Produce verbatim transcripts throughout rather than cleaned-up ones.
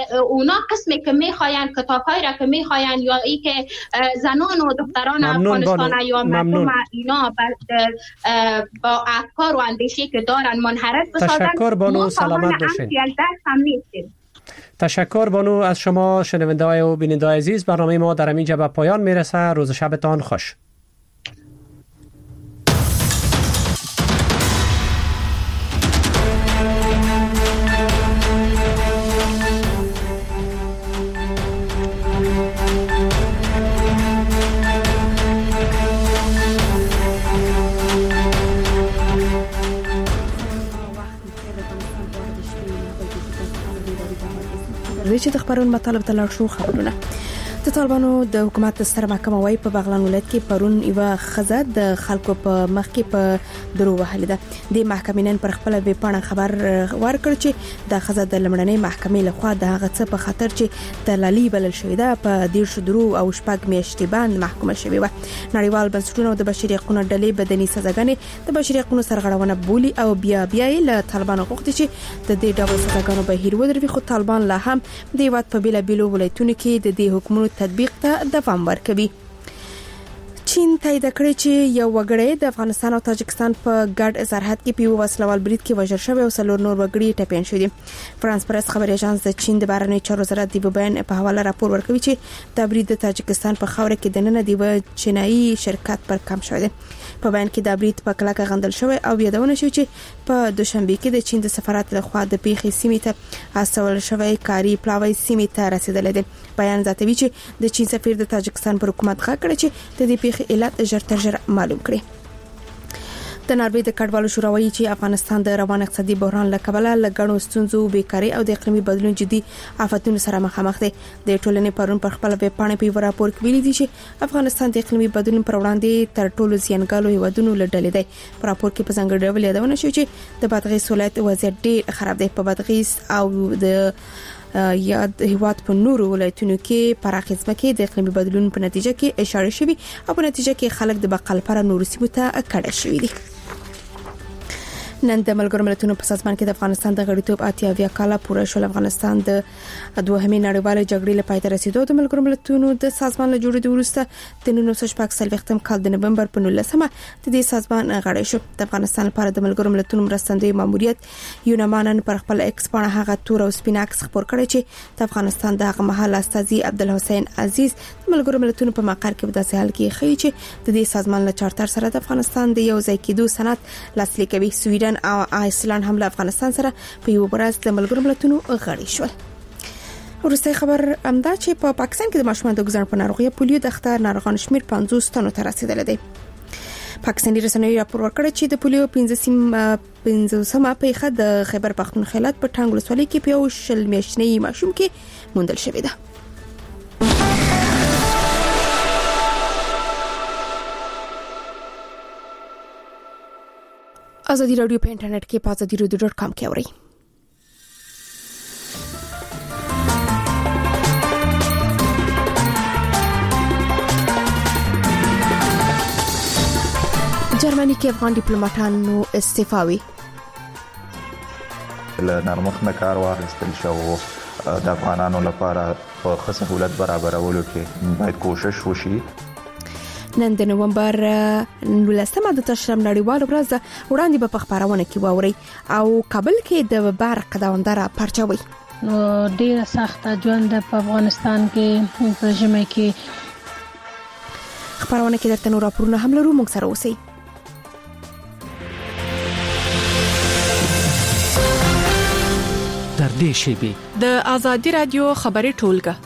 اونا قسمی که میخواین کتاب‌های را که میخواین یا ای که زنان و دختران افغانستان یا مردم اینا با افکار و اندیشی که دارن منحرف بسازن. تشکر بانو، سلامت باشین. تشکر بانو از شما شنونده‌های و بیننده‌های عزیز. برنامه ما در اینجا به پایان میرسه. روز شبتان خوش. چې د خبرونو مطالب ته لاړ شو. خبرونه د طالبانو د حکومت ستر محکمه وايي په بغلان ولایت کې پرون یو خزه د خلکو په مخ کې په درو وهله ده. د محکمې نن پر خپل ویب پاڼه خبر ورکړ چې د خزه د لمړنۍ محکمې لخوا د هغه څه په خاطر چې دلالي بلل شوې ده په دیر شو درو او شپږ میاشتې باندې محکومه شوې و. نړیوال بنسټونه د بشري حقوقو ډلې بدني سزاګانې د بشري حقوقو سرغړونه بولی او بیا بیا له طالبانو غوښتي چې د دې ډول سزاګانو بهیر ودروي، خو طالبان لا هم د هیواد په بیلا بیلو ولایتونو کې د دې حکومتونو تطبیق ته دوام ورکوي. چین تایید کړی چې یو وګړی د افغانستان او تاجکستان په ګډ سرحد کې په یو وسلوال برید کې وژل شوی او څلور نور وګړي ټپيان شوي دي. فرانس پریس خبري اژانس د چین د بهرنی چارو وزارت د بیان په حواله راپور ورکوي چې د برید د تاجکستان په خاور کې د نن د چینایي شرکت پر کم شوی دی. په بیان کې د برید په کلکه غندل شوی او یادونه شوی چې په دوشنبه کې د چین د سفارت لخوا د پیښې سیمې ته استول شوی کاری پلاوی سیمې ته رسیدل دي. بیان زیاتوي چې د چین سفیر د تاجکستان پر حکومت غږ کړی چې د دې پیښې علت ژر تر ژره معلوم کړي. د ناروې د کډوالو شورا وایي چې افغانستان د روان اقتصادي بحران له کبله لګڼو ستونزو، بیکاری او د اقلیمي بدلون جدي آفتونو سره مخامخ دی. د ټولنې پرون پر خپل ویب پاڼه په راپور کې ویلي دي چې افغانستان د اقلیمي بدلون پر وړاندې تر ټولو زیانګالو هیوادونو له ډلې دی. په راپور کې په ځانګړي ډول یادونه شوې چې د بادغیس ولایت وضعیت ډېر خراب دی. په بادغیس او د یاد هیواد په نورو ولایتونو کې پراخه ځمکې د اقلیمي بدلون په نتیجه کې اشاره شوي او په نتیجه کې خلک د بقا لپاره نورو سیمو ته کډه شوي دي. نن د ملګرو ملتونو په سازمان کې د افغانستان د غړیتوب اتیا کاله پوره شول. افغانستان د دوهمې نړیوالې جګړې لپاره تر رسیدو د ملګرو ملتونو د سازمان له جوړېدو وروسته د نولس سوه شپږ څلوېښتم کال د نومبر په نولسمه د دې سازمان غړی شو. د افغانستان لپاره د ملګرو ملتونو مرستندوی ماموریت یونمانن پر خپل ایکس پاڼه هغه تور او سپین عکس خپور کړی چې د افغانستان د هغه مهال استاذي عبدالحسین عزیز د ملګرو ملتونو په مقر کې په داسې حال کې ښیي چې د دې سازمان له چارتر سره د افغانستان د یو ځای کېدو سند لاسلیک کوي. سویډن او آیسلند هم له افغانستان سره په یو برس د ملګرو ملتونو غړي شول. ورسته خبر امدا چې په پاکستان کې د ماشومان د ګزار په ناروغي پولیو د اختر ناروغان شمیر پنځوس تنو ته رسیدلی دی. پاکستاني رسنیو راپور ورکړی چې د پولیو پنځوسمه پیښه د خیبر پختونخوا ولایت په ټانګ ولسوالۍ کې په یو شل میاشتنی ماشوم کې موندل شوې ده. ازادي رادیو په انټرنیټ کې په ازادي رادیو ډاټ کام کې اورئ. جرمني کې افغان ډیپلوماټانو استعفا وی. له نرمښت نه کار واخیستل شو د افغانانو لپاره په ښه سهولت برابرولو کې باید کوشش وشي. نن د نومبر نولسمه د تشرم نړیوال ورځ وړاندې په خبرونه کې واوري او کابل کې د برق دوامدار پرچاوي. نو ډیره سخته ژوند په افغانستان کې په ژمي کې خبرونه کې درته نور راپورونه هم لرو. موږ سره اوسئ. در دې شیبې د ازادي رادیو خبري ټولګه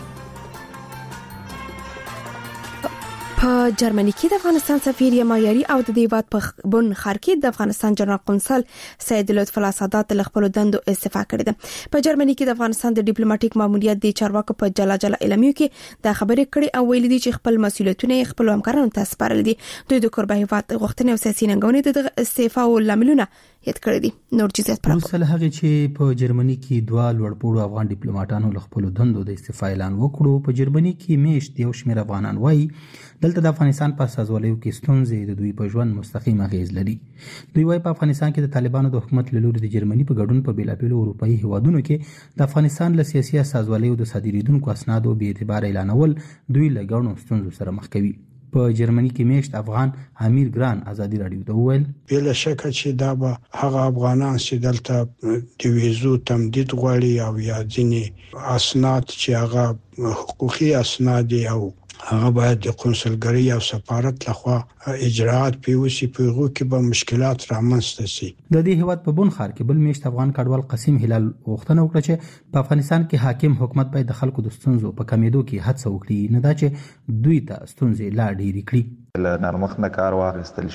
په جرمني کې د افغانستان سفیر یمایری او د دیوات په بن خار کې د افغانستان جنرال قونسل سید لطف الله سادات له خپل دندو استعفا کړې ده. په جرمني کې د افغانستان د ډیپلوماټیک ماموریت د چارواکو په جلا جلا اعلامیو کې د خبرې کړې او ویلي دي چې خپل مسولیتونه خپل همکارانو ته سپارل دي. دوی د قرباني هیواد غوښتنې او سیاسي ننګونې د استعفا او لاملونه یاد کړی دي. نور جزئیات پر وروسته هغه چې په جرمني کې دوه لوړپوړو افغان ډیپلوماټانو له خپل دندو د استعفا اعلان وکړو. په جرمني کې میشت یو شمېر افغانان وایي دلته د افغانستان په سازولیو کې ستونزې د دوی په ژوند مستقیم اغیز لري. دوی وایي په افغانستان کې د طالبانو د حکومت له لوري د جرمني په ګډون په بیلابیلو اروپایي هیوادونو کې د افغانستان له سیاسي سازولیو د صادریدونکو اسنادو بې اعتبار اعلانول دوی له ګڼو ستونزو سره مخ کوي. په جرمني کې میشت افغان امیر ګران ازادي رادیو ته وویل بلا شک چې دا به هغه افغانان چې دلته د ویزو تمدید غواړي او یا ځینې اسناد چې هغه حقوقي اسناد او هغه باید د قونسلګری او سفارت لخوا اجراءات پیوسی پیغو کې به مشکلات رامنځته شي. د دې هیواد په بون خار کې بل میشت افغان کډوال قاسم هلال غوښتنه وکړه چې په افغانستان کې حاکم حکومت باید د خلکو د ستونزو په کمیدو کې هڅه وکړي، نه دا چې دوی ته ستونزې لا ډېرې کړي. له نرمښت نه کار واخیستل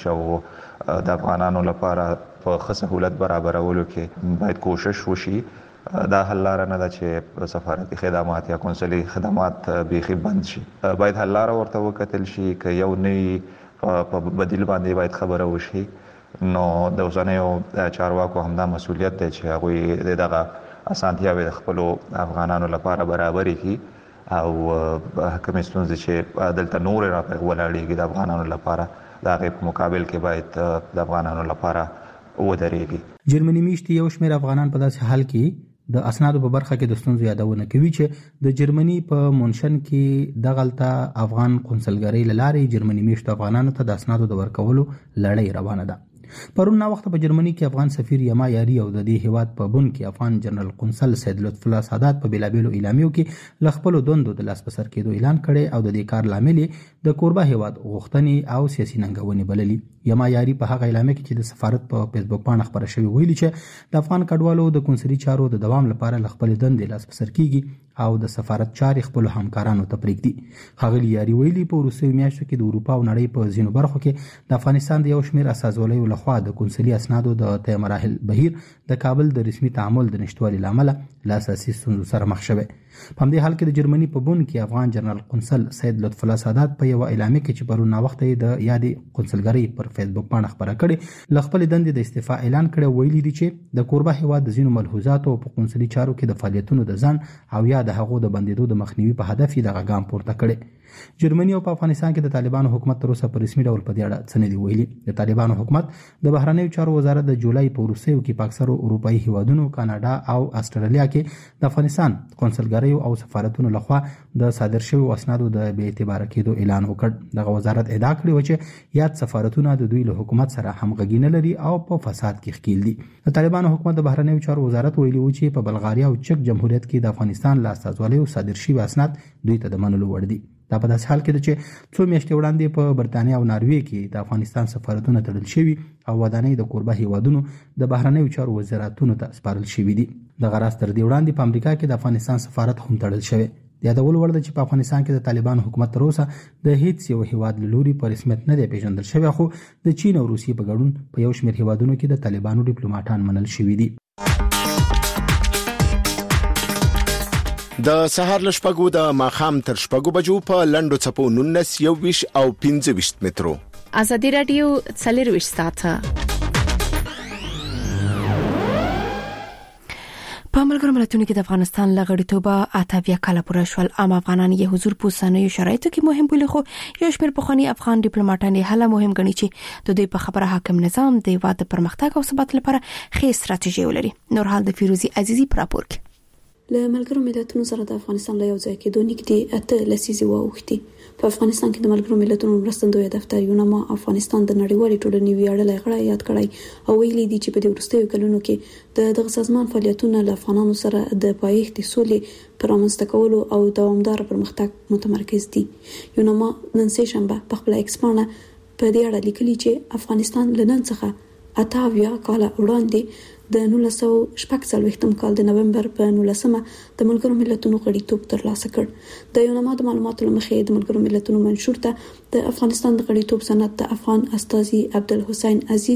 شو د افغانانو لپاره په ښه سهولت برابرولو کې باید کوشش وشي. دا حل لاره نه ده چې سفارتي خدمات یا قونسلي خدمات بیخي بند شي. باید حل لاره ورته وکتل شي که یو نوی په بدیل باندې باید خبره وشي. نو د اوسنیو چارواکو همدا مسؤلیت دی چې هغوی دغه اسانتیاوې د خپلو افغانانو لپاره برابرې کړي او کومې ستونزې چې دلته نورې راپې ولاړېږي د افغانانو لپاره د هغې په مقابل کې باید د افغانانو لپاره ودرېږي. جرمني میشتې یو شمېر افغانان په داسې حال کې د اسنادو په برخه کې د ستونزو یادونه کوي چې د جرمني په مونشن کې دغلته افغان قونسلګرۍ له لارې جرمني میشتو افغانانو ته د اسنادو د ورکولو لړۍ روانه ده. پرون نا وخت په جرمني کې افغان سفیر یما یاري او د دې هیواد په بون کې افغان جنرال قونسل سید لطف الله سادات په بیلابیلو اعلامیو کې ل خپل دندو د لاس په سر کېدو اعلان کړي او د دې کار لامل د کوربه هیواد غوښتنې او سیاسي ننګونې بللي. یما یاري په هغه اعلامیه کې چې د سفارت په فیسبوک باندې خبره شوی ویلي چې د افغان کډوالو د قونسلي چارو د دوام لپاره ل خپل دندې لاس په سر کېږي او د سفارت چارې خپل همکارانو ته پرېږدي. ښاغلي یاري ویلي په وروستیو میاشتو کې د اروپا او نړۍ په ځینو برخو کې د افغانستان د یو شمېر اساسولیو لخوا د قونسلي اسنادو د طی مراحل بهیر د کابل د رسمي تعامل د نشتوالي له امله له اساسي ستونزو سره مخ شوی. په همدې حال کې د جرمني په بون کې افغان جنرال قونسل سید لطف الله سادات په یو اعلامیه کې چې پرون وخت یې د یادې قونسلګرۍ پر فیسبوک باندې خبره کړې ل خپل دندې د استعفا اعلان کړی. ویلي دي چې د کوربه هیواد د ځینو ملحوظاتو په قونسلي چارو کې د فعالیتونو د ځان او یا د هغو د بندېدو د مخنیوي په هدف یې دغه ګام پورته کړی. جرمني او په افغانستان کې د طالبانو حکومت تر اوسه په رسمي ډول په دې اړه څه نه دي ویلي. د طالبانو حکومت د بهرنیو چارو وزارت د جولای په وروستیو کې په اکثرو اروپایي هیوادونو، کاناډا او استرالیا کې د افغانستان قونسلګریو او سفارتونو لخوا د صادر شویو اسنادو د بې اعتباره کېدو اعلان وکړ. دغه وزارت ادعا کړې وه چې یاد سفارتونه د دوی له حکومت سره همغږي نه لري او په فساد کې ښکیل دي. د طالبانو حکومت د بهرنیو چارو وزارت ویلي و چې په بلغاریا او چک جمهوریت کې د افغانستان له استازولیو صادر شوي اسناد دوی ته د منلو وړ دي. دا په داسې حال کې ده چې څو میاشتې وړاندې په برتانیا او ناروې کې د افغانستان سفارتونه تړل شوي او ودانۍ د کوربه هیوادونو د بهرنیو چارو وزارتونو ته سپارل شوي دي. دغه راز تر دې وړاندې په امریکا کې د افغانستان سفارت هم تړل شوی. د یادولو وړ ده چې په افغانستان کې د طالبانو حکومت تر اوسه د هیڅ یو هیواد له لوري په رسمیت نه دی پیژندل شوی، خو د چین او روسیې په ګډون په یو شمېر هیوادونو کې د طالبانو ډیپلوماټان منل شوي دي. د سهار له شپږو د ماښام تر شپږو بجو په لنډو څپو نولس یوویشت او پنځه ویشت مترو. ازادي رادیو څلرویشت ساعته په ملګرو ملتونو کې د افغانستان له غړیتوبه اتاویا کاله پوره شول. عام افغانان یې حضور په اوسنیو شرایطو کې مهم بولي، خو یو شمېر پخواني افغان ډیپلوماټان یې هله مهم ګڼي چې د دوی په خبره حاکم نظام د هیواد د پرمختګ او ثبات لپاره ښې ستراتیژي ولري. نور حال د فیروزي عزیزي پر راپور کې له ملګرو ملتونو سره د افغانستان له یو ځای کېدو نږدې اته لسیزې واوښتې. په افغانستان کې د ملګرو ملتونو مرستندوی دفتر یوناما افغانستان د نړیوالې ټولنې ویاړلی غړی یاد کړی او ویلي دي چې په دې وروستیو کلونو کې د دغه سازمان فعالیتونه له افغانانو سره د پایښتې سولې پر رامنځته کولو او دوامداره پرمختګ متمرکز دي. یوناما نن سه شنبه په خپله ایکس پاڼه په دې اړه لیکلي چې افغانستان له نن څخه اته اویا کاله وړاندې د نولس سوه شپږ څلوېښتم کال د نومبر په نولسمه د ملګرو ملتونو غړیتوب ترلاسه کړ. د یوناما د معلوماتو له مخې د ملګرو ملتونو منشور ته د افغانستان د غړیتوب سند د افغان استازي عبدالحسین عزیز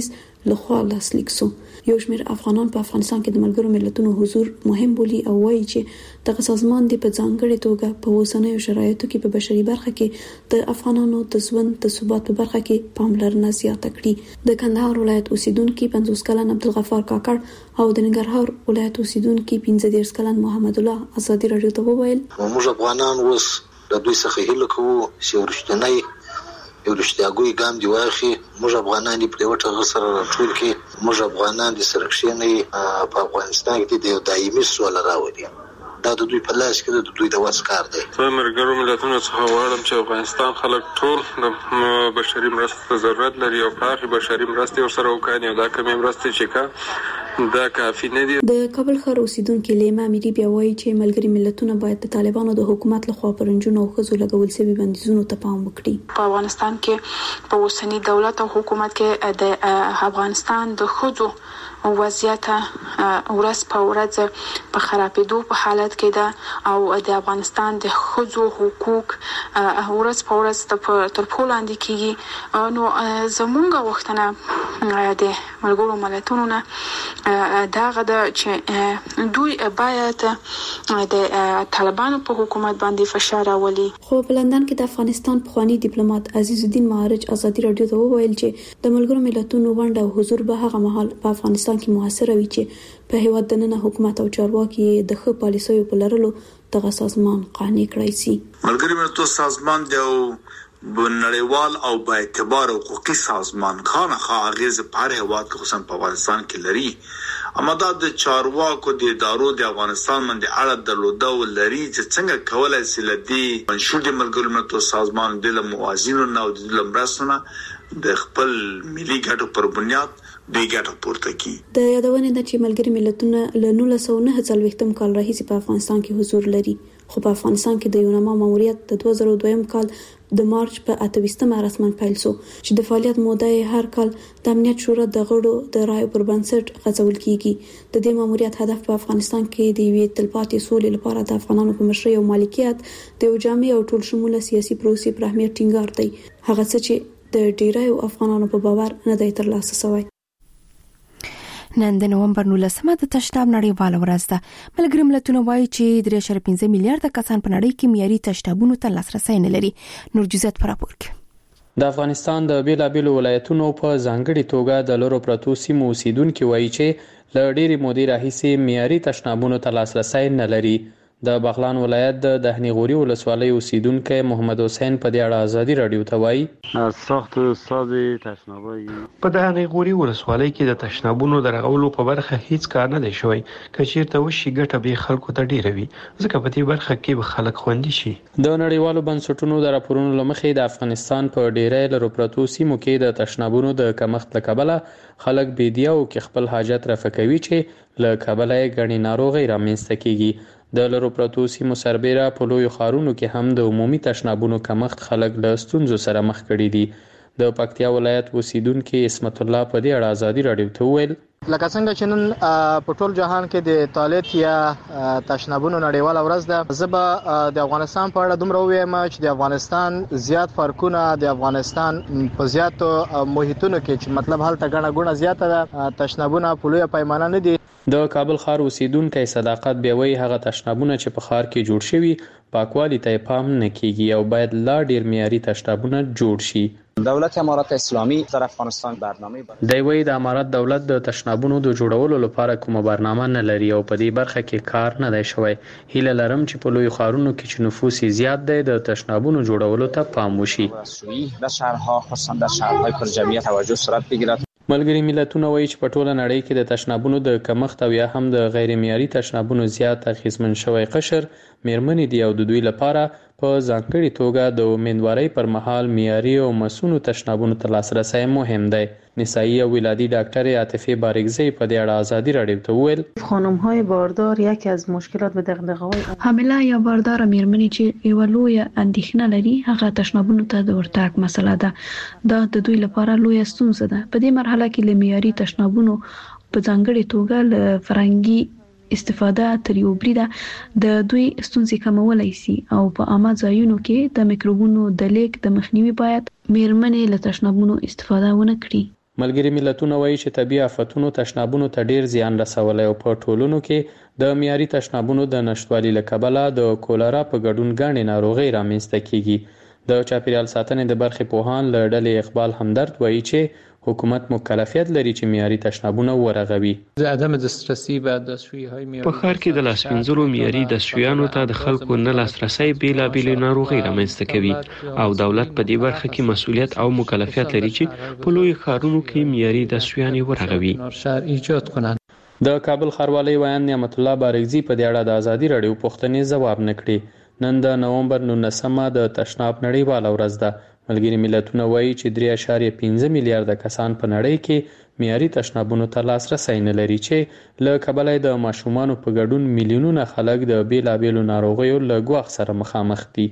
لخوا لاسلیک سو. یو شمېر افغانان په افغانستان کې د ملګرو ملتونو حضور مهم بولي او وایي چې دغه سازمان د په ځانګړې توګه په اوسنیو شرایطو کې په بشري برخه کې د افغانانو د ژوند د ثبات په برخه کې پاملرنه زیاته کړي. د کندهار ولایت اوسیدونکو پنځوس کلن عبدالغفار کاکړ او د ننګرهار ولایت اوسیدونکو پنځه دېرش کلن محمد الله ازادي راډیو ته وویل موږ افغانان اوس د دوی څخه هیله کوو چې ورشتنی یو رښتیاګوی ګام دی واخی. موږ افغانان په وټه غسر راټول کې موږ افغانان د سرکشنې په افغانستان کې د دایمي سوال راوړي. دا د دوی په لاس کې د دوی د واسکار دی. په مرګرو ملتونو څخه وړم چې افغانستان خلک ټول د بشري مرستې ضرورت لري او په بشري مرستې ورسره وکړي او دا کومې مرستې چې کا دا کافي نه دي. د کابل ښار اوسیدونکو لیما میری بیا وایي چې ملګري ملتونه باید د طالبانو د حکومت لخوا پرنجونو او خزو لګول شوی بندیزونو ته پام وکړي. په افغانستان کې په اوسنی دولت او حکومت کې د افغانستان د خزو وضعیت ورځ په ورځ په خرابېدو په حالت کې ده او د افغانستان د خزو حقوق ورځ په ورځ تر پښو لاندې کیږي. نو زمونږ وختونه د ملګرو ملتونو نه داغه د چې دوی باید د طالبانو په حکومت باندې فشار راولي. خو په لندن کې د افغانستان پخوانی ډیپلوماټ عزیز الدین معارج ازادي راډیو ته وویل چې د ملګرو ملتونو ونډه او حضور به هغه مهال په افغانستان کې موثر وي چې په هیواد دننه حکومت او چارواکي د ښه پالیسیو په لرلو دغه سازمان قانع کړی شي. ملګري ملتونو سازمان د نړیوال او با اعتبار حقوقي سازمان خامخا اغیز په هر هیواد کې خصوصا په افغانستان کې لري. اما دا د چارواکو د ادارو د افغانستان باندې اړه درلوده ولري چې څنګه کولای شي لدی منشور د ملګرو ملتونو سازمان د موازینو او د لمرسونه د خپل ملي ګټو پر بنیاد دوی ګټه پورته کی. د یادونه ده چې ملګري ملتونه له نولس سوه نهه څلوېښتم کال راهیسې په افغانستان کې حضور لري. خو په افغانستان کې د یوناما ماموریت د دوه زره دوه کال د مارچ په اته ویشتمه رسماً پیل شو چې د فعالیت موده هر کال د امنیت شورا د غړو د رایو پر بنسټ غځول کیږي. د دې ماموریت هدف په افغانستان کې د یوې تلپاتې سولې لپاره د افغانانو په مشرۍ او مالکیت د یو جامع او ټول شموله سیاسي پروسې پر اهمیت ټینګار دی. هغه څه چې د ډیرایو افغانانو په باور نه دی ترلاسه شوی. نن د نومبر نولسمه د تشناب نړیواله ورځ ده. ملګري ملتونه وایي چې درې اعشاریه پنځه میلیارډ کسان په نړۍ کې معیاري تشنابونو ته لاسرسی نه لري. نور جزئیات پر راپور کې. د افغانستان د بیلابیلو ولایتونو په ځانګړي توګه د لورو پرتو سیمو اوسیدونکو وایي چې له ډېرې مودې راهیسې معیاري تشنابونو ته لاسرسی نه لري. د بغلان ولایت د دهنی غوري ولسوالۍ اوسیدونکو محمد حسین په دې اړه ازادي راډیو ته وایي سخت ساده تشنابي په دهنی غوري ولسوالۍ کې د تشنابونو درغولو په برخه هیڅ کار نه دی شوی. کچیرته وشي ګټه به خلکو ته ډیره وي ځکه په دې برخه کې به خلک خوندي شي. د نړیوالو بنسټونو د راپورونو لمخې د افغانستان په ډیری لرو پرتو سیمو کې د تشنابونو د کمښت له کبله خلک بيدیا او کې خپل حاجت رفع کوي چې له کبله یې غني ناروغي رامنځته کیږي. د لرو پرتو سیمو سربېره په لویو ښارونو کې هم د عمومي تشنابونو کمښت خلک له ستونزو سره مخ کړي دي. د پکتیا ولایت اوسیدونکو اسمت الله په دې اړه ازادي راډیو ته وویل لکه څنګه چې نن په ټول جهان کې د ټوالټ یا تشنابونو نړیواله ورځ ده. زه به د افغانستان په اړه دومره ووایم چې د افغانستان زیات فرقونه د افغانستان په زیاتو محیطونو کې چې مطلب هلته ګڼه ګوڼه زیاته ده تشنابونه په لویه پیمانه نه دي. د کابل ښار اوسیدونکو صداقت بیوي هغه تشنابونه چې په ښار کې جوړ شوي پاکوالي ته پام نه کیږي او باید لا ډیر معیاري تشنابونه جوړ شي. دولت امارات اسلامی در افغانستان برنامه دی وی د امارات دولت د تشنابونو د جوړولو لپاره کومه برنامه نه لري او په دې برخه کې کار نه دی شوی. هیله لرم چې په لوی ښارونو کې چې نفوس زیات دی د تشنابونو جوړولو ته پام وشي. در شهرها خصوصا در شهرهای پر جمعیت توجه صورت بگیرد. ملګري ملتونه وایي چې په ټوله نړۍ کې د تشنابونو د کمښت او یا هم د غیر معیاري تشنابونو زیات اغیزمن شوی قشر میرمنې دي او د دوی لپاره په ځانګړي توګه د امیندوارۍ پر مهال معیاري او مسونو تشنابونو ته لاسرسی مهم دی. نسایی و ولادی دکتر عاطفه بارگزی په دې اړه ازادي راډیو ته وویل خانم‌های باردار یکی از مشکلات و دغدغه‌های حامله یا باردار میرمنې چې یو لویه اندېښنه لري هغه تشنابونو ته د ورتګ مسله ده. دا د دوی لپاره لویه ستونزه ده. په دې مرحله کې له معیاري تشنابونو په ځانګړي توګه له فرنګي استفاده تر یو بریده د دوی ستونزې کمولای شي او په عامه ځایونو کې د میکروبونو د لیک د مخنیوي باید میرمنې له تشنابونو استفاده ونه کړي. ملګري ملتونه وایي چې طبي آفتونو تشنابونو ته ډیر زیان رسولی او په ټولنو کې د معیاري تشنابونو د نشتوالي له کبله د کولرا په ګډون ګڼې ناروغۍ رامنځته کیږي. د چاپیریال ساتنې د برخې پوهان له ډلې اقبال همدرد وایي چې حکومت مکلفیت لري چې معیاري تشنابونه ورغوي. په ښار کې د لاس مینځلو معیاري دستشویانو ته د خلکو نه لاسرسی بېلابېلې ناروغۍ رامنځته کوي او دولت په دې برخه کې مسؤلیت او مکلفیت لري چې په لوی ښارونو کې معیاري دستشویانې ورغوي. د کابل ښاروالۍ ویان نعمت الله بارکزي په دې اړه د ازادي راډیو پوښتنې ځواب نه کړي. نن د نومبر نولسمه د تشناب نړیواله ورځ ده. ملګري ملتونه وایي چې درې اعشاریه پنځه میلیارده کسان په نړۍ کې معیاري تشنابونو ته لاسرسی نه لري چې له کبله د ماشومانو په ګډون میلیونونه خلک د بېلابېلو ناروغیو له ګواښ سره مخامخ دي.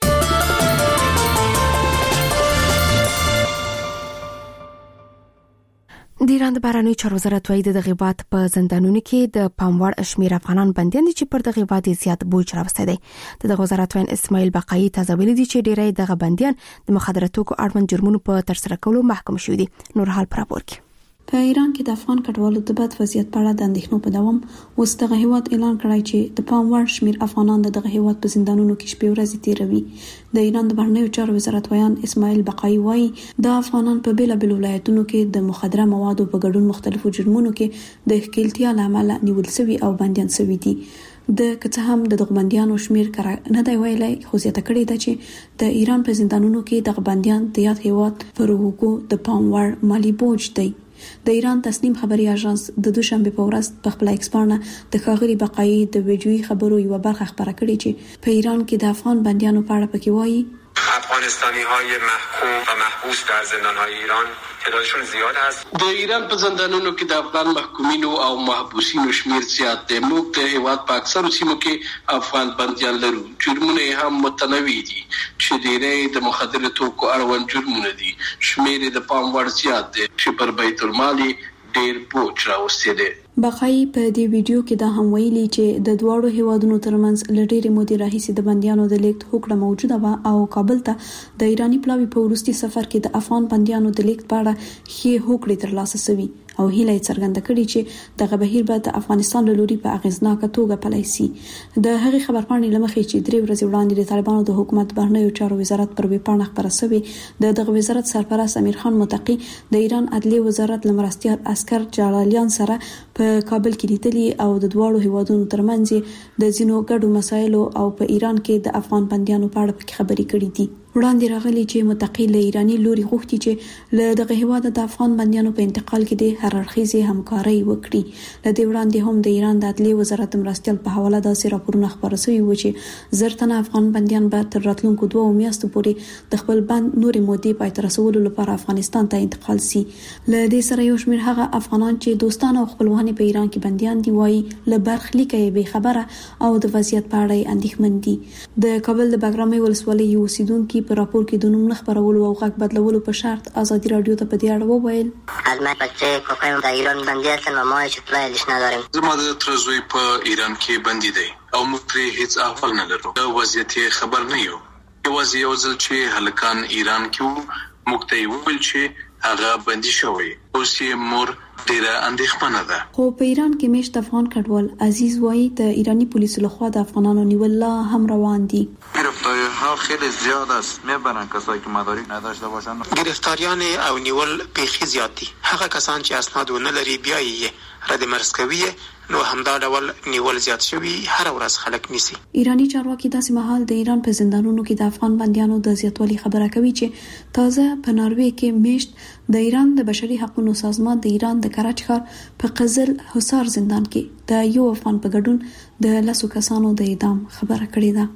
د ایران د بهرنیو چارو وزارت وايي د هیواد په زندانونو کې د پام وړ شمېر افغانان بنديان دي چې پر دغه هیواد زیات بوج راوستي دي. د وزارت وین اسماعیل بقایي تازه ویلي دي چې ډیری دغه بنديان د مخدره توکو اړوند جرمونو په ترسره کولو محکوم شوي دي. نور حال پر راپور کې په ایران کې د افغان کډوالو د بد وضعیت په اړه د اندېښنو په دوام اوس دغه هیواد اعلان کړی چې د پام وړ شمېر افغانان د دغه هیواد په زندانونو کې شپې ورځې تیروي. د ایران د بهرنیو چارو وزارت ویان اسماعیل بقایي وایي د افغانان په بیلابېلو ولایتونو کې د مخدره موادو په ګډون مختلفو جرمونو کې د ښکېلتیا له امله نیول شوي او بندیان شوي دي. د کڅه هم د دغه بندیانو شمېر کړه نه دی ویلای، خو زیاته کړې ده چې د ایران په زندانونو کې دغه بندیان د یاد هیواد پر حقوقو د پام وړ مالی بوج دی. د ایران تسنیم خبري اژانس د دوشنبه په ورځ په خپل ایکسپارنه د ښاغلي بقایي د ویډیوي خبرو یو برخه خبره کړې چې په ایران کې د افغان بندیانو په اړه پکې وایي افغانستانی های محکوم و محبوس در زندان های ایران تعدادشون زیاد است. د ایران په زندانونو کې د افغان محکومینو او محبوسینو شمیر زیات دی. موږ د هیواد په اکثرو سیمو کې افغان بندیان لرو. جرمونه هم متنوع دي چې ډېری د مخدره توکو اړوند جرمونه دي. شمیر د پام وړ زیات دی چې پر بیت المال ډېر بوج راوستي دی. بقایي په دې ویډیو کې دا هم ویلي چې د دواړو هیوادونو ترمنځ لډېرې مودې راهیسې د بندیانو د لیږد هوکړه موجوده وه او کابل ته د ایرانی پلاوي په وروستي سفر کې د افغان بندیانو د لیږد په اړه ښې هوکړې ترلاسه شوي او هیله یې څرګنده کړې چې دغه بهیر به د افغانستان له لوري په اغیزناکه توګه پلی شي. د هغې خبرپاڼې له مخې چې درې ورځې وړاندې د طالبانو د حکومت بهرنیو چارو وزارت پر ویبپاڼه خپره شوې، د دغه وزارت سرپرست امیر خان متقي د ایران عدلیې وزارت له مرستیال عسکر جلالیان سره په کابل کې لیدلي او د دواړو هیوادونو ترمنځ د ځینو ګډو مسایلو او په ایران کې د افغان بندیانو په اړه پکې خبرې کړې دي. وړاندې راغلي چې متقي له ایرانی لوري غوښتي چې له دغه هیواد د افغان بندیانو په انتقال کې د هر اړخیزې همکاري وکړي. له دې وړاندې هم د ایران د عدلیې وزارت مرستیال په حواله داسې راپورونه خپاره شوي وو چې زر تنه افغان بندیان به تر راتلونکو دوه میاشتو پورې د خپل بند نورې مودې پای ته رسولو لپاره افغانستان ته انتقال شي. له دې سره یو شمېر هغه افغانان چې دوستانه او خپلوانې په ایران کې بندیان دي وایي له برخلیکه یې بې خبره او د وضعیت په اړه اندېښمن دي. د کابل د بګرامي ولسوالۍ یو اوسیدونکي په راپور کې د نوم نه خپرولو او غږ بدلولو په شرط ازادي رادیو ته په دې اړه وویل از من بچه کوکایم در ایران بندی هستن و ما هیچ اطلاعیش نداریم. زما د ترزوی په ایران کې بندي دی او موږ پرې هیڅ احوال نه لرو. د وضعیت خبر نه یو. یوازې یو ځل چې هلکان ایران کې وو موږ ته یې وویل چې هغه بندي شوی. اوس یې مور ډیره اندېښمنه ده. خو په ایران کې میشت افغان کډوال عزیز وایي د ایرانی پولیسو لخوا د افغانانو نیول لا هم روان دي. گرفتاری ها خیلی زیاد است. میبرن کسایی که مدارک نداشته باشند. گرفتاریان او نیول بیخي زیات دي. هغه کسان چې اسناد ونه لري بیا یې رد مرز کوي، نو همدا ډول نیول زیات شوی هر ورځ خلک نیسي. ایرانی چارواکي داسې مهال د ایران په زندانونو کې د افغان بندیانو د زیاتوالي خبره کوي چې تازه په ناروې کې میشت د ایران د بشري حقوقو سازمان د ایران د کراچ ښار په قزل حصار زندان کې د یو افغان په ګډون د لسو کسانو د اعدام خبره کړې ده.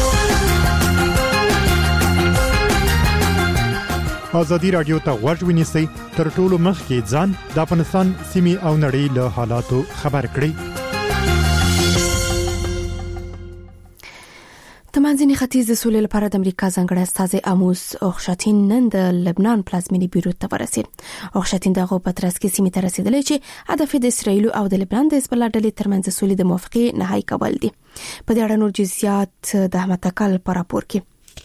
ازادي رادیو ته غوږ ونیسئ، تر ټولو مخکې ځان د افغانستان سیمې او نړۍ له حالاتو خبر کړئ. د منځني ختیځ د سولې لپاره د امریکا ځانګړی استازی اموس اوخشاتین نن د لبنان پلازمینی بیروت ته ورسید. اوخشاتین دغه په ترڅ کې سیمې ته رسیدلی چې هدف د اسرایل او د لبنان د حزب الله ډلې ترمنځ سولې د موافقې نهایی کول دي. په دې اړه نور جزئیات د احمد تکل په راپور کې.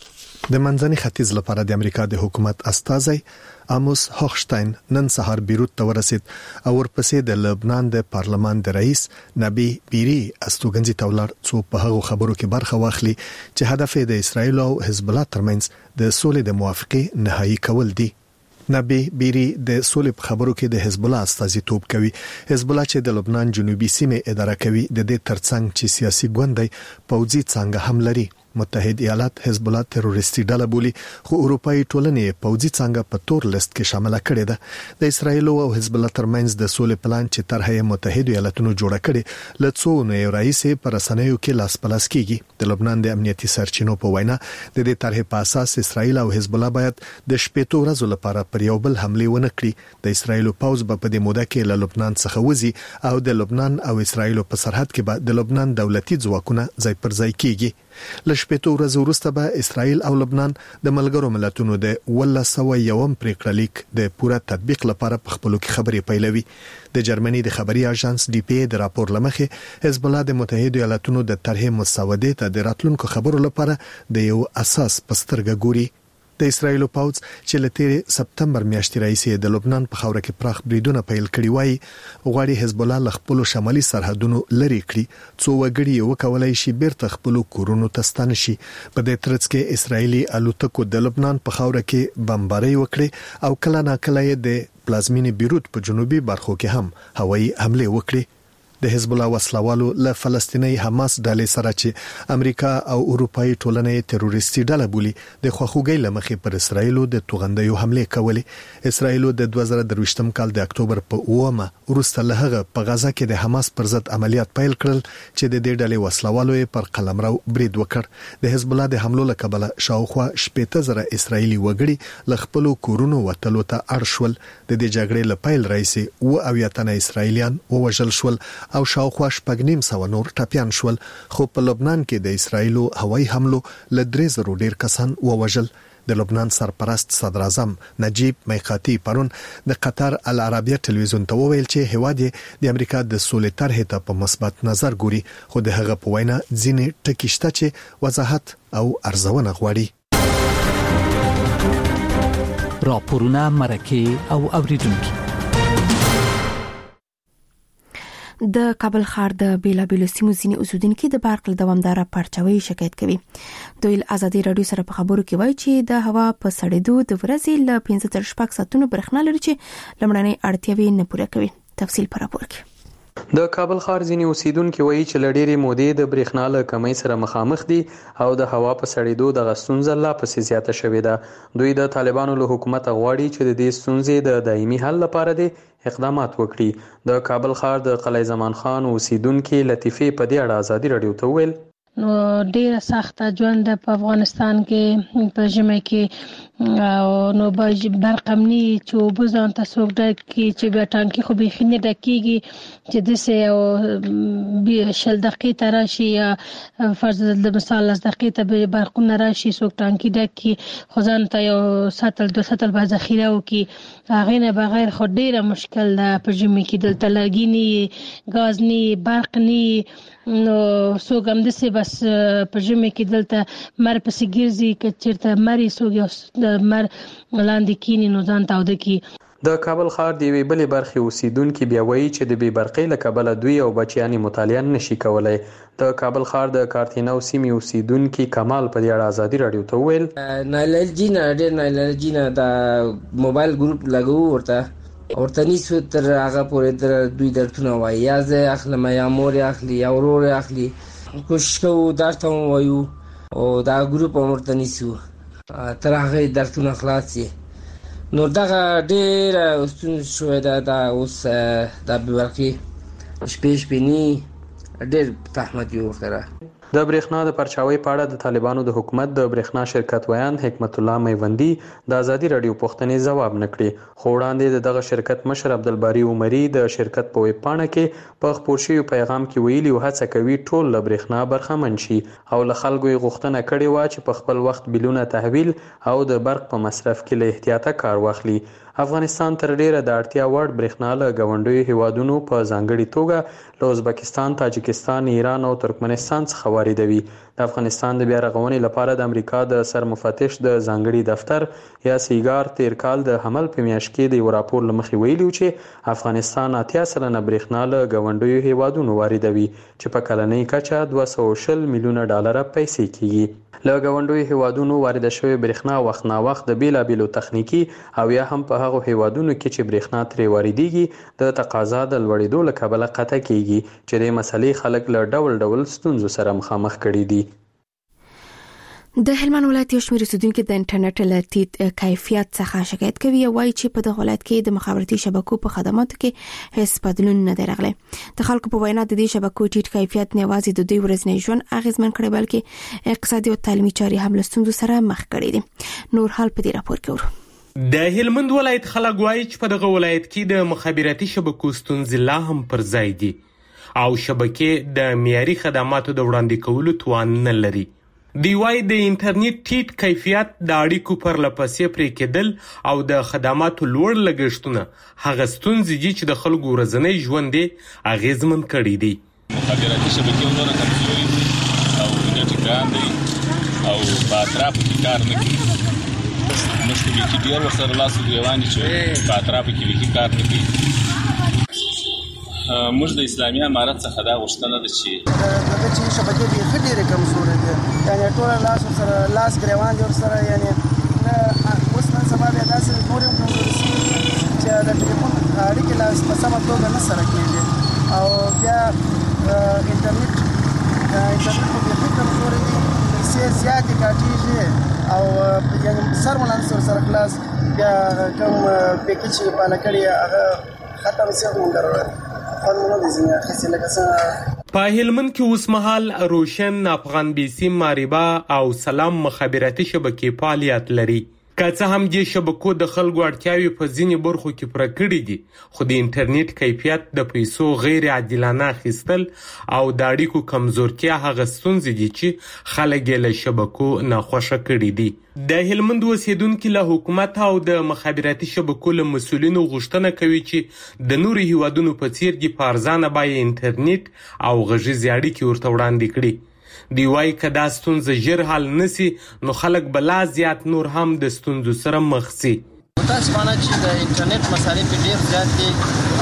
د منځني ختیځ لپاره د امریکا د حکومت استازی اموس هوخشتاین نن سهار بیروت ته ورسید او ورپسې د لبنان د پارلمان د رئیس نبی بیری استوګنځي تولر څو په هغه خبرو کې برخه واخلي چې هدف یې د اسرایل او حزب الله ترمنځ د سولې د موافقه نهایی کول دي. نبی بیری د سولې په خبرو کې د حزب الله استازیتوب کوي. حزب الله چې د لبنان جنوبي سیمه اداره کوي د دې ترڅنګ چې سیاسي ګوندي پوځي څنګه هم لري. متحد ایالات حزب الله تروریستي ډله بولي خو اروپאי ټولنې پوځي څنګه په تور لیست کې شامل کړي ده. د اسرایل او حزب الله ترمنځ د سولې پلان چې طرحه متحد ایالاتونو جوړه کړي لڅو نو رئیس پر سنوي کې لاس پلاس کیږي. د لبنان د امنیتي سرچینو په وینا د دې طرحه په اساس اسرایل او حزب الله باید د شپږ ورځې لپاره پر یو بل حمله ونه کړي. د اسرایل پوځ په دې موده کې له لبنان څخه وځي او د لبنان او اسرایل په سرحد کې به د لبنان دولتي ځواکونه ځای پر ځای کیږي. لشپېتو ورځې وروسته به اسرایل او لبنان د ملګرو ملتونو د ولس سوه یوم پریکړه لیک د پوره تطبیق لپاره په خپلو کې خبرې پیلوي. د جرمني د خبري اژانس ډي پی د راپور لمخې حزب الله د متحده ایالاتونو د طرحې مسودې ته د راتلونکو خبرو لپاره د یو اساس پسترګه ګوري. د اسرایل پوځ چې له تیر سپتمبر میاشتې راځي د لبنان په خاوره کې پراخ بریدونه پیل کړي وای غواړي حزب الله ل خپل شمالي سرحدونو لري کړي څو وګړي وکولای شي بیرته خپل کورونو ته ستانه شي. په دې ترڅ کې اسرایلی الوتکو د لبنان په خاوره کې بمباري وکړي او کله ناکله د پلازمینې بیروت په جنوبي برخو کې هم هوایي حمله وکړي. د حزب الله وسلوالو له فلسطیني حماس ډلې سره چې امریکا او اروپאי ټولنې تروریستي ډله بولي د خوخوګۍ لمخې پر اسرایل د توغندیو حمله کولې. اسرایل د دوه زره درویشتم کال د اکتوبر په اومه وروسته له هغه په غزا کې د حماس پر ضد عملیات پیل کړل چې د دې ډلې وسلوالو پر قلمرو برید وکړ. د حزب الله د حملو له کبله شاوخوا شپږ زره اسرایلی وګړي له خپل کورونو وتلو ته اړ شول. د دې جګړې له پیل راځي او اویا تنه اسرایلیان ووژل شول او شاوخوا شپږ نیم سوه نور ټپیان شول. خو په لبنان کې د اسرایلو هوایي حملو له درې زرو ډیر کسان ووژل. د لبنان سرپرست صدر اعظم نجیب میقاتي پرون د قطر العربیه ټلویزیون ته وویل چې هواد د امریکا د سولې طرحې ته په مثبت نظر ګوري خو د هغه په وینا ځینې ټکي شته چې وضاحت او ارزونه غواړي. راپورونه مرکه او اوریدونکو د کابل ښار د بیلابیلو سیمو ځینې اوسیدونکو د برق له دوامداره پرچاوي شکایت کوي. دوی ازادي رادیو سره په خبرو کې وایي چې د هوا په سړېدو د ورځې له پنځه تر شپږ ساعتونو برېښنا لري چې لمړنۍ اړتیاوې نه پوره کوي. تفصیل پر راپور کې د کابل ښار ځینې اوسیدونکو وایي چې لډيري مودې د برېښنا له کمۍ سره مخامخ دي او د هوا په سړېدو د غستونزه لا پسې زیاته شوې ده. دوی د طالبانو له حکومت غواړي چې د دې ستونزې د دایمي حل لپاره دي اقدامات وکړي. د کابل ښار د قلعه زمان خان اوسیدونکو لطیفه په دې اړه ازادي رادیو ته ویل نو ډیره سخته ژوند په افغانستان کې په ژمي کې نو برق امني چې وبزان تاسو ډکې چې به ټانکي خو به خنه ډکېږي چې د سه شل دقیقې تراشي یا فرض د مثال لس دقیقې ته به برقونه راشي سو ټانکي ډکې خو ځان ته یو ساتل دو ساتل به ذخیره وکي هغه نه بغیر خو ډیره مشکل ده په ژمي کې دلته لګینی غاز ني برق ني نو څوک هم دسه بس په ژمي کې دلته مر پسې ګرځي که چیرته مری څوک یو مر لاندې کینی نو ځان تاوده کی. د کابل ښار د وی بلې برخې اوسیدونکو بیا وایي چې د بې برقۍ له کبله دوی او بچیانی مطالعه نشي کولای. د کابل ښار د کارتینو سیمې اوسیدونکو کمال په دې اړه ازادي رادیو ته ویل نایلل جینا ډېر نایلل جینا د موبایل ګروپ لګو ورته ورته نیسو تر هغه پورې تر دوی درتونه وایي یا زه اخلم یا مور اخلي یا ورور اخلي کوشش کوو درته وایو او دا ګروپ ورته نیسو تر هغه درتونه خلاصي. نو دغه ډېر ستونزه شوې ده دا اوس د برقي شپې شپې ني ډېر زحمت یو سره. د برېښنا د پرچاوي په اړه د طالبانو د حکومت د برېښنا شرکت ویان حکمت الله میوندی د ازادي رادیو پوښتنې ځواب نکړي. خو وړاندې د دغه شرکت مشر عبدالباری عمری د شرکت په ویب پاڼه کې په خپور شوي پیغام کې ویلي او هڅه کوي ټول له برېښنا برخمن شي او له خلکو یې غوښتنه کړې وه چې په خپل وخت بیلونه تحویل او د برق په مصرف کې له احتیاطه کار واخلي. افغانستان تر ډیره د اړتیا وړ برېښنا له ګاونډیو هیوادونو په ځانګړي توګه له ازبکستان، تاجکستان، ایران او ترکمنستان څخه واردوي. د افغانستان د بیا رغونې لپاره د امریکا د سرمفتش د ځانګړي دفتر یا سیګار تیر کال د حمل په میاشت کې د یو راپور له مخې ویلي چې افغانستان اتیا سلنه برېښنا له ګاونډیو هیوادونو واردوي چې په کلنۍ کچه دوه سوه او شل میلیونه ډالره پیسې کیږي. له ګاونډیو هیوادونو وارده شوې برېښنا وخت نا وخت د بیلابیلو تخنیکي او یا هم په هغو هیوادونو کې چې برېښنا ترې واردېږي د تقاضا د لوړېدو له کبله قطع کیږي چې د مسلې خلک له ډول ډول ستونزو سره مخامخ کړي دي. د هلمند ولایت یو شمېر اوسیدونکو د انټرنیټ له ټیټ کیفیت څخه شکایت کوي او وايي چې په دغه ولایت کې د مخابراتي شبکو په خدماتو کې هیڅ بدلون نه دی راغلی. د خلکو په وینا د دې شبکو ټیټ کیفیت نه یوازې د دوی ورځنی ژوند اغیزمن کړي بلکې اقتصادي او تعلیمي چارې هم له ستونزو سره مخ کړي دي. نور حال په دې راپور کې ورو. د هلمند ولایت خلک وایي چې په دغه ولایت کې د مخابراتي شبکو ستونزې لا هم پر ځای دي او شبکې د معیاري خدماتو د وړاندې کولو توان نه لري. دی وايي د انټرنیټ ټیټ کیفیت د اړیکو پر لپسې پرې کېدل او د خدماتو لوړ لګښتونه هغه ستونزې دي چې د خلکو ورځنی ژوند یې اغیزمن کړي دي. مخابراتي شبکې ورونه کمزوري دي او نېټ ګران دی او په اطرافو کې کار نه کوي. موږ په کې ډېر ورسره لاس ګرېوان دي چې په اطرافو کې ویښي کار نه کوي. موږ د اسلامي امارت څخه دا غوښتنه ده چې دغه چې شبکې بیخي ډېرې کمزورې دي، یعنې ټوله لاس ورسره لاس ګرېوان دي ورسره، یعنې اوس نن سبا بیا داسې نورې هم کمزورې شوي چې د ټلیفون اړیکې لا په سمه توګه نه سره کېږي او بیا انټرنیټ انټرنیټ خو بیخي کمزورې دي، پیسې زیاتې کاټېږي او یعنې سر ملانس ورسره خلاص بیا کوم پیکج چې پاله کړي هغه ختم شي هم په هلمند کې اوس مهال روشن، افغان بیسي، ماریبا او سلام مخابراتي شبکې فعالیت لري. که څه هم دې شبکو د خلکو اړتیاوې په ځینې برخو کې پوره کړي دي، خو د انټرنیټ کیفیت، د پیسو غیر عادلانه اخیستل او د اړیکو کمزورتیا هغه ستونزې دي چې خلک یې له شبکو ناخوښه کړي دي. د هلمند اوسیدونکي له حکومت او د مخابراتي شبکو له مسؤلینو غوښتنه کوي چې د نورو هیوادونو په څیر دي په ارزانه بیه انټرنیټ او غږیزې اړیکې ورته وړاندې کړي. دی وايي که دا ستونزه ژر حل نسی نو خلک به لا زیات نور هم د ستونزو سره مخ سي. متاسفانه چې د انټرنیټ مصارف ډېر زیات دي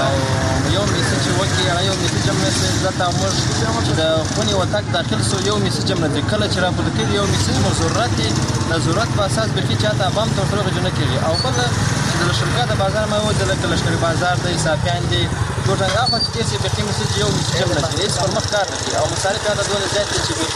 او یو میسج وکړي هغه یو میسج هم میسج دته موږ چې د خونې وتک داخل سو یو میسج هم نه کله چې راپور کوي یو میسج مو ضرورت دی، د ضرورت په اساس به کې چاته بم ته ورغه جن کېږي او بل چې د شرکت بازار ما و د لشکري بازار د صافیان دي ټوټه هغه چې چې به کې میسج یو میسج هم نه هیڅ پر مخ کار نه کوي او مصارف هغه ډول زیات دي چې به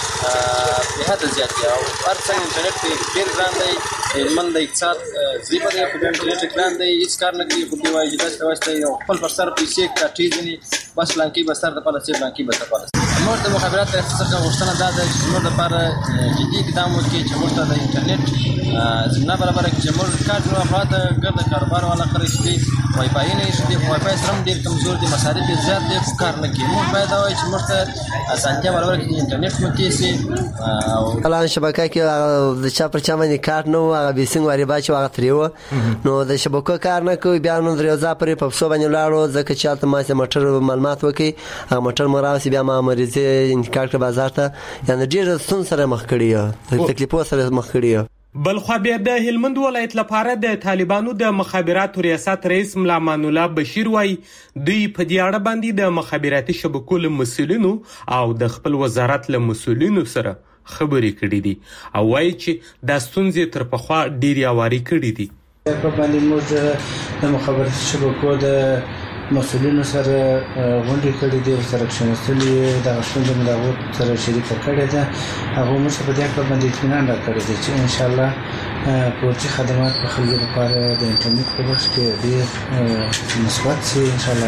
کې به حد زیات دي او هر څنګه انټرنیټ په ډېر ګران دی. هلمند د اقتصاد زیبه دی په انټرنیټ ګران دی، هیڅ کار نه کوي خو دی وايي چې تاسو واسطه خپل پر سر پیسې کاټېږي بس لانکی بسر د پالیسي بانکي بس پالیسي. موږ د مخابرات څخه غوښتنه ده چې موږ لپاره جدي اقدام وکړي چې موږ ته د انټرنیټ زمینه برابره کړي چې موږ کار جوړ افراد ګرد کاروبار والا خلک چې وای فای نه شي، وای فای سره ډېر کمزور دي، مصارف زیات دي، کار نه کوي. موږ باید وایي چې موږ ته اسانتیا برابره کړي انټرنیټ مو کېسي او الان شبکه کې د چا پر چا باندې کار نه و هغه بیسنګ واری باچ هغه تریو نو د شبکو کار نه کوي بیا نو درې ځا پرې په څو باندې لاړو ځکه چې تاسو ما سه موټر معلومات وکي هغه موټر مراوسی بیا ما مریضه انتقال کړ بازار ته، یعنی ډېر ستون سره مخ کړی یو تکلیفو سره مخ کړی. بلخو بیا د هلمند ولایت لپاره د طالبانو د مخابراتو ریاست رئیس ملا امان الله بشیر وایي دوی په دې اړه باندې د مخابراتي شبکو له مسؤلینو او د خپل وزارت له مسؤلینو سره خبرې کړې دي او وایي چې دا ستونزې تر پخوا ډېرې هوارې کړې دي. په باندې موږ د مخابراتي شبکو د مسؤلینو سره غونډې کړې دي، ورسره کښېنستلي دغه ستونزه مو د هغو سره شریکه کړې ده. هغو موږ ته په دې اړه باندې اطمینان راکړی دی چې انشاءالله پورتي خدمات په خلکو لپاره د انټرنیټ په بخش کې ډېر مثبت شي، انشاءالله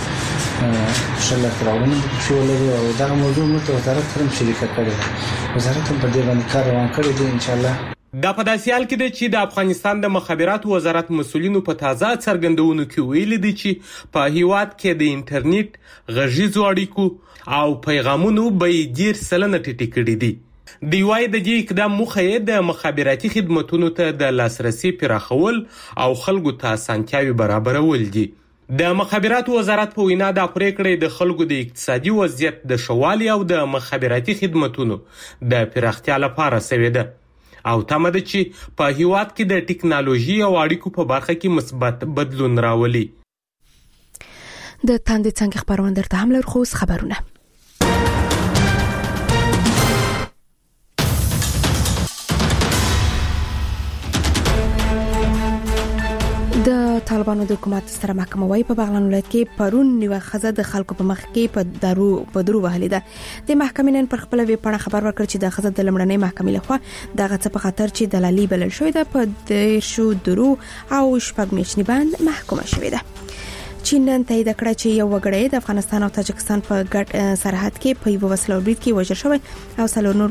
ډېر ښه لاسته راوړنې به پکې ولري او دغه موضوع موږ ته وزارت سره هم شریکه کړې ده. وزارت هم په دې باندې کار روان کړی دی انشاءالله. دا په داسې حال کې دی چې د افغانستان د مخابراتو وزارت مسؤلینو په تازه څرګندونو کې ویلي دي چې په هیواد کې د انټرنیټ غږیزو اړیکو او پیغامونو بیې ډېر سلنه ټیټې کړي دي. دی وايي د دې اقدام موخه یې د مخابراتي خدمتونو ته د لاسرسي پراخول او خلکو ته اسانتیاوې برابرول دي. د مخابراتو وزارت په وینا دا پریکړه د خلکو د اقتصادي وضعیت د شوالي او د مخابراتي خدماتونو د پراختیا لپاره شوې ده او تمه ده چې په هیواد کې د ټکنالوژي او اړیکو په برخه کې مثبت بدلون راولي. د تاندې څنګه خبرونه درته هم لرو خو خبرونه د طالبانو د حکومت سره محکمه وايي په بغلان ولایت کې پرون نیوه خزه د خلکو په مخ کې په درو په درو وهلې ده. د محکمې نن پر خپل ویب پاڼه خبر ورکړ چې د خزه د لمړنۍ محکمې لخوا دغه څه په خاطر چې دلالي بلل شوې ده په د شو درو او شپږ میاشتې باندې محکومه شوې ده. چین نن تایید کړ چې یو وګړی د افغانستان او تاجکستان په ګډ سرحد کې په یو وسله برید کې وژل شوی او څلور